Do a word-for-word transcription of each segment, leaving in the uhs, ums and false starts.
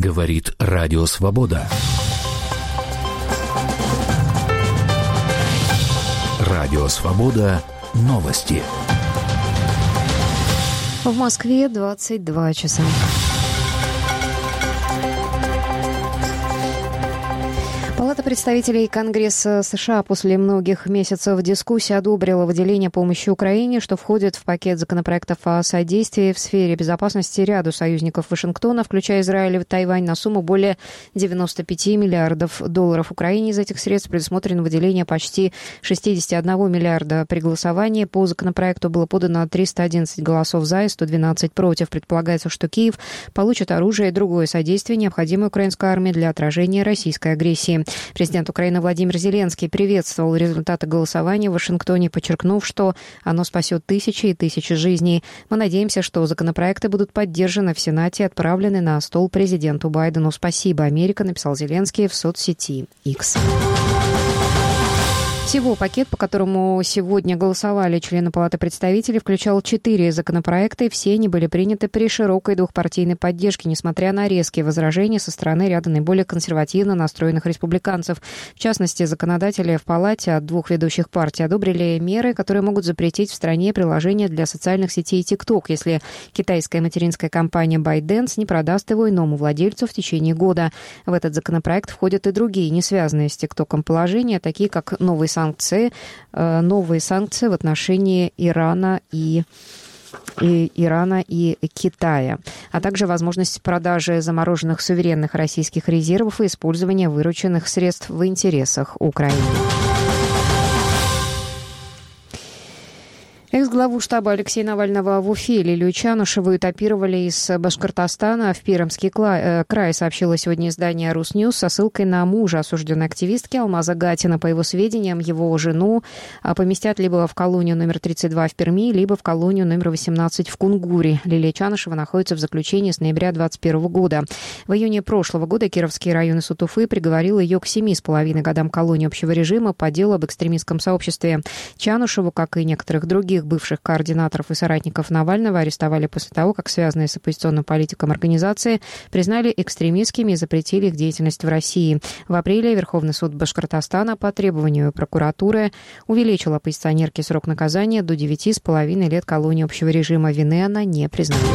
Говорит Радио Свобода. Радио Свобода. Новости. В Москве двадцать два часа. Палата представителей Конгресса США после многих месяцев дискуссий одобрила выделение помощи Украине, что входит в пакет законопроектов о содействии в сфере безопасности ряду союзников Вашингтона, включая Израиль и Тайвань, на сумму более девяносто пять миллиардов долларов. Украине из этих средств предусмотрено выделение почти шестьдесят один миллиарда. При голосовании по законопроекту было подано триста одиннадцать голосов за и сто двенадцать против. Предполагается, что Киев получит оружие и другое содействие, необходимое украинской армии для отражения российской агрессии. Президент Украины Владимир Зеленский приветствовал результаты голосования в Вашингтоне, подчеркнув, что оно спасет тысячи и тысячи жизней. Мы надеемся, что законопроекты будут поддержаны в Сенате и отправлены на стол президенту Байдену. Спасибо, Америка, написал Зеленский в соцсети X. Всего пакет, по которому сегодня голосовали члены Палаты представителей, включал четыре законопроекта, и все они были приняты при широкой двухпартийной поддержке, несмотря на резкие возражения со стороны ряда наиболее консервативно настроенных республиканцев. В частности, законодатели в Палате от двух ведущих партий одобрили меры, которые могут запретить в стране приложение для социальных сетей TikTok, если китайская материнская компания ByteDance не продаст его иному владельцу в течение года. В этот законопроект входят и другие, не связанные с TikTok положения, такие как новые санкции, новые санкции в отношении Ирана и, и Ирана и Китая, а также возможность продажи замороженных суверенных российских резервов и использования вырученных средств в интересах Украины. Экс-главу штаба Алексея Навального в Уфе Лилию Чанушеву этапировали из Башкортостана в Пермский край, сообщило сегодня издание «Русньюз» со ссылкой на мужа осужденной активистки Алмаза Гатина. По его сведениям, его жену поместят либо в колонию номер тридцать два в Перми, либо в колонию номер восемнадцать в Кунгуре. Лилия Чанушева находится в заключении с ноября двадцать первого года. В июне прошлого года Кировский районный суд Уфы приговорил ее к семи с половиной годам колонии общего режима по делу об экстремистском сообществе. Чанушеву, как и некоторых других бывших координаторов и соратников Навального, арестовали после того, как связанные с оппозиционным политиком организации признали экстремистскими и запретили их деятельность в России. В апреле Верховный суд Башкортостана по требованию прокуратуры увеличил оппозиционерке срок наказания до девяти с половиной лет колонии общего режима. Вины она не признает.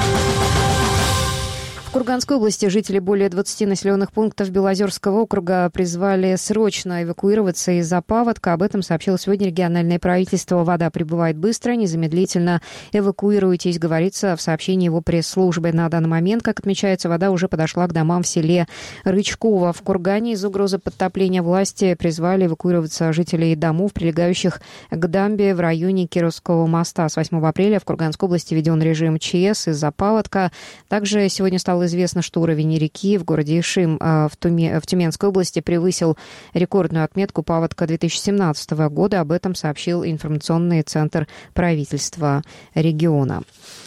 В Курганской области жители более двадцати населенных пунктов Белозерского округа призвали срочно эвакуироваться из-за паводка. Об этом сообщило сегодня региональное правительство. Вода прибывает быстро, незамедлительно эвакуируйтесь, говорится в сообщении его пресс-службы. На данный момент, как отмечается, вода уже подошла к домам в селе Рычково. В Кургане из-за угрозы подтопления власти призвали эвакуироваться жителей домов, прилегающих к дамбе в районе Кировского моста. С восьмого апреля в Курганской области введен режим ЧС из-за паводка. Также сегодня стало известно, что уровень реки в городе Ишим в, Туме, в Тюменской области превысил рекордную отметку паводка две тысячи семнадцатого года. Об этом сообщил информационный центр правительства региона.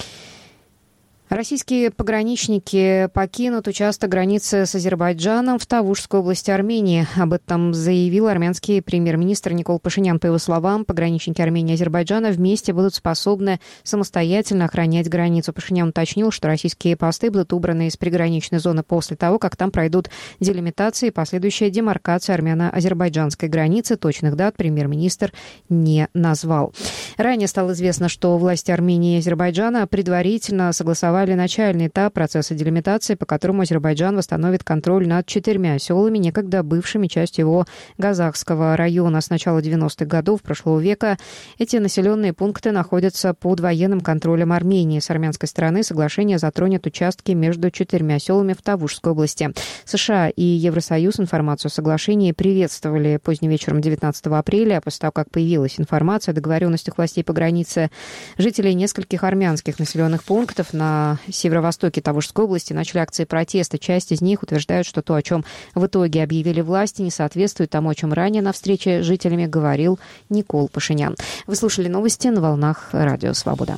Российские пограничники покинут участок границы с Азербайджаном в Тавушской области Армении. Об этом заявил армянский премьер-министр Никол Пашинян. По его словам, пограничники Армении и Азербайджана вместе будут способны самостоятельно охранять границу. Пашинян уточнил, что российские посты будут убраны из приграничной зоны после того, как там пройдут делимитации и последующая демаркация армяно-азербайджанской границы. Точных дат премьер-министр не назвал. Ранее стало известно, что власти Армении и Азербайджана предварительно согласовали начальный этап процесса делимитации, по которому Азербайджан восстановит контроль над четырьмя селами, некогда бывшими частью его Газахского района. С начала девяностых годов прошлого века эти населенные пункты находятся под военным контролем Армении. С армянской стороны соглашение затронет участки между четырьмя селами в Тавушской области. США и Евросоюз информацию о соглашении приветствовали поздним вечером девятнадцатого апреля. После того, как появилась информация о договоренностях властей по границе, жителей нескольких армянских населенных пунктов на северо-востоке Тавушской области начали акции протеста. Часть из них утверждают, что то, о чем в итоге объявили власти, не соответствует тому, о чем ранее на встрече с жителями говорил Никол Пашинян. Вы слушали новости на волнах Радио Свобода.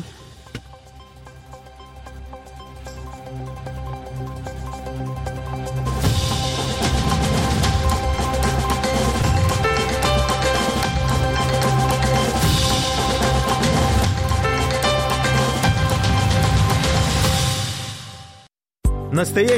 Настоящий